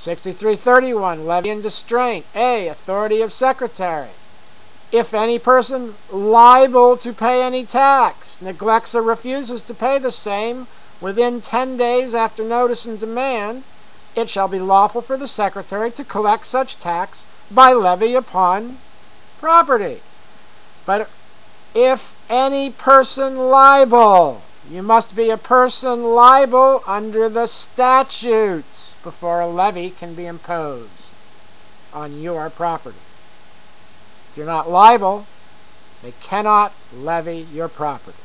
6331, levy and distraint. A, authority of secretary. If any person liable to pay any tax neglects or refuses to pay the same within 10 days after notice and demand, it shall be lawful for the secretary to collect such tax by levy upon property. But if any person liable, you must be a person liable under the statutes before a levy can be imposed on your property. If you're not liable, they cannot levy your property.